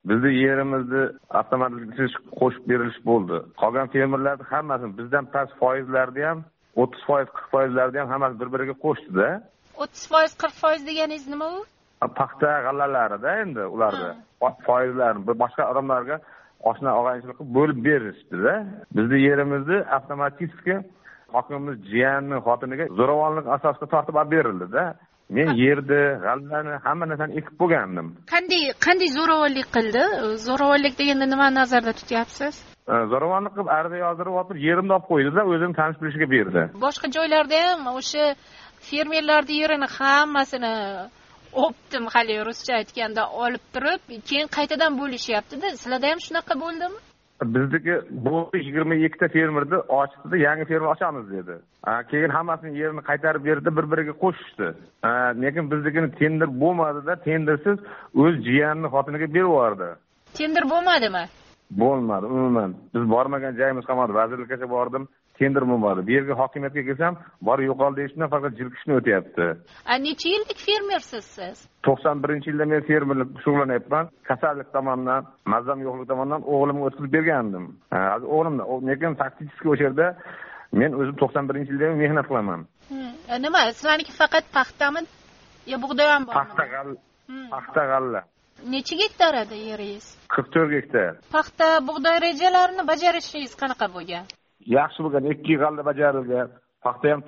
Bizni yerimizni avtomatik qo'shib berilish bo'ldi. Qolgan fermerlarning hammasini bizdan past foizlarni ham 30%, 40%larni ham hammasi bir-biriga qo'shdi-da. 30%, 40% deganingiz nima u? Paxta g'allalarida endi ularda foizlarni boshqa odamlarga oshna og'aynichilik qilib bo'lib berishdi-da. Bizni yerimizni avtomatik hokimimiz jiyanining xotiniga zo'ravonlik asosida tortib olib berildi-da. Men yerni, g'allani, hamma narsani ekib bo'lgandim. Qanday zo'ravonlik qildi? Zo'ravonlik deganda nimani nazarda tutyapsiz? Zo'ravonlik qilib arda yozdirib olib yerimni olib qo'ydi-da, o'zini tanish bilishiga berdi. Boshqa joylarda ham o'sha fermerlarning yerini hammasini optim hali ruscha aytganda olib turib, keyin qaytadan bo'lishyapti-da. Sizlarda ham shunaqa bo'ldimi? Bizdagi bu 22 ta fermerni ochdi, yangi fermer ochamiz dedi. Keyin hammasini yerini qaytarib berdi, bir-biriga qo'shishdi. Lekin biznikini tender bo'lmadi-da, tendersiz o'z jiyanining xotiniga berib yubordi. Tender bo'lmadimi? Bo'lmadi, umuman. Biz bormagan joyimiz qolmadi. Vazirlikkacha bordim, tender bo'lmadi. Bu yerga hokimiyatga kelsam, bor yo'qol deyishdan faqat jilkishni o'tyapti. Necha yillik fermersiz siz? 91-yilda men fermerlik shug'ullanyapman. Kasallik tomonidan, mazam yo'qlik tomonidan o'g'limga o'tkazib bergandim. O'g'limda, lekin faktik o'sha yerda men o'zim 91-yilda mehnat qilaman. Nima? Sizlarniki faqat paxtami yo bug'doy ham bormi? Paxta g'alla. Necha gektar edi yeringiz? 44 gektar. Paxta, bug'doy rejalarini bajarishingiz qanaqa bo'lgan? Yaxshi bo'lgan, 2 g'alla bajarilgan. Paxta ham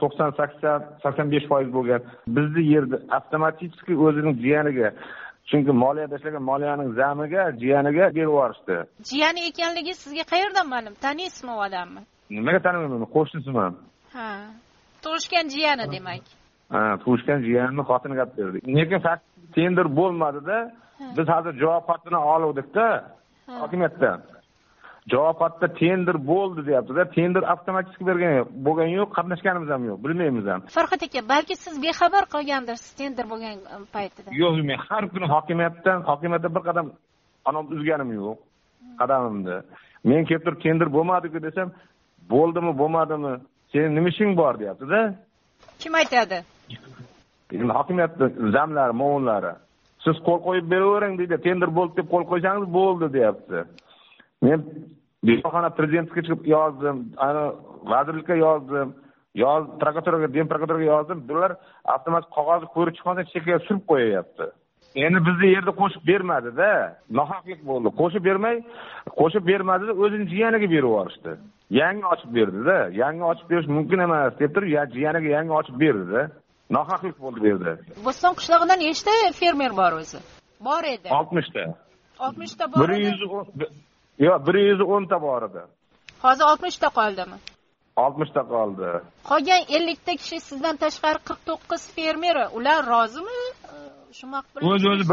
90-85% bo'lgan. Bizni yerda avtomatik o'zining jiyaniga, chunki moliyada ishlagan moliyaning zamiga, jiyaniga berib yuborishdi. Jiyani ekanligi sizga qayerdan ma'lum? Taniysizmi u odamni? Nimaga tanimayman? Qo'shnisiman. Tug'ishgan jiyani demak. Tug'ishgan jiyanining xotiniga olib berdi. Lekin tender bo'lmadi-da. Biz hozir javob xatini oldik-da hokimiyatdan. Javob xatda tender bo'ldi deyapti-da. Tender avtomatik bo'lgan yo'q, qatnashganimiz ham yo'q, bilmaymiz ham. Farhod aka, balki siz bexabar qolgandirsiz tender bo'lgan paytida. Yo'q, men har kuni hokimiyatda bir qadam anom uzganim yo'q. Qadamimda. Men kelib turib tender bo'lmadi-ku desam, bo'ldimi, bo'lmadimi? Sening nima ishing bor deyapti-da. Kim aytadi? Hokimiyatning zamlari, mo'g'inlari. Siz qo'l qo'yib beravering deydi. Tender bo'ldi deb qo'l qo'ysangiz bo'ldi deyapti. Men Bexona prezidentga chiqib yozdim, vazirlikka yozdim, prokuraturaga, dem prokuraturaga yozdim. Bular avtomatik qog'ozni ko'rib chiqqanda chekka surib qo'yapti. Endi bizni yerda qo'shib bermadi-da. Nohaqlik bo'ldi. Qo'shib bermadi-da, o'zining jiyaniga berib yuborishdi. Yangi ochib berdi-da. Yangi ochib berish mumkin emas deb turib, jiyaniga yangi ochib berdi-da. Nohaqlik bo'ldi bu yerda. Bo'ston qishlog'idan nechta fermer bor o'zi? Bor edi. 60 ta. 60 ta bor edi. 110 ta bor edi. Hozir 60 ta qoldimi? 60 ta qoldi. Qolgan 50 ta kishi sizdan tashqari 49 fermer, ular rozimi? Shu maqbul.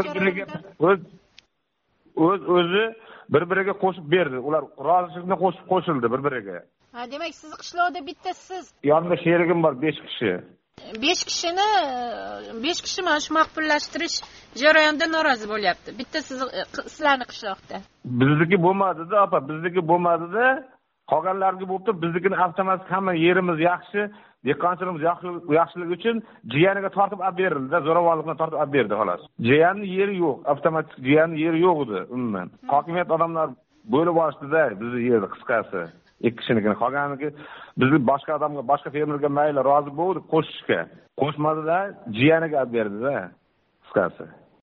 O'zi bir-biriga qo'shib berdi. Ular rozilikni qo'shildi bir-biriga. Demak, siz qishloqda bittasiz. Yonimda sherigim bor 5 kishi. 5 kishi mana shu maqbullashtirish jarayonida norozi bo'lyapti. Bitta sizlarni qishloqda. Bizniki bo'lmadi-da, opa, bizniki bo'lmadi-da. Qolganlarga bo'libdi, biznikini avtomatik hamma yerimiz yaxshi, dehqonchiligimiz yaxshiligi uchun jiyaniga tortib olib berildi-da, zo'ravonlikni tortib olib berdi xolos. Jiyanning yeri yo'q, avtomatik jiyanning yeri yo'q edi umuman. Hokimiyat odamlar bo'lib olishdi-da, bizni yerni qisqasi. 2 kishinikini qolganiki bizni boshqa odamga, boshqa fermerga mayli rozi bo'ldi qo'shishga. Qo'shmadi-da, jiyaniga olib berdi-da, qisqasi.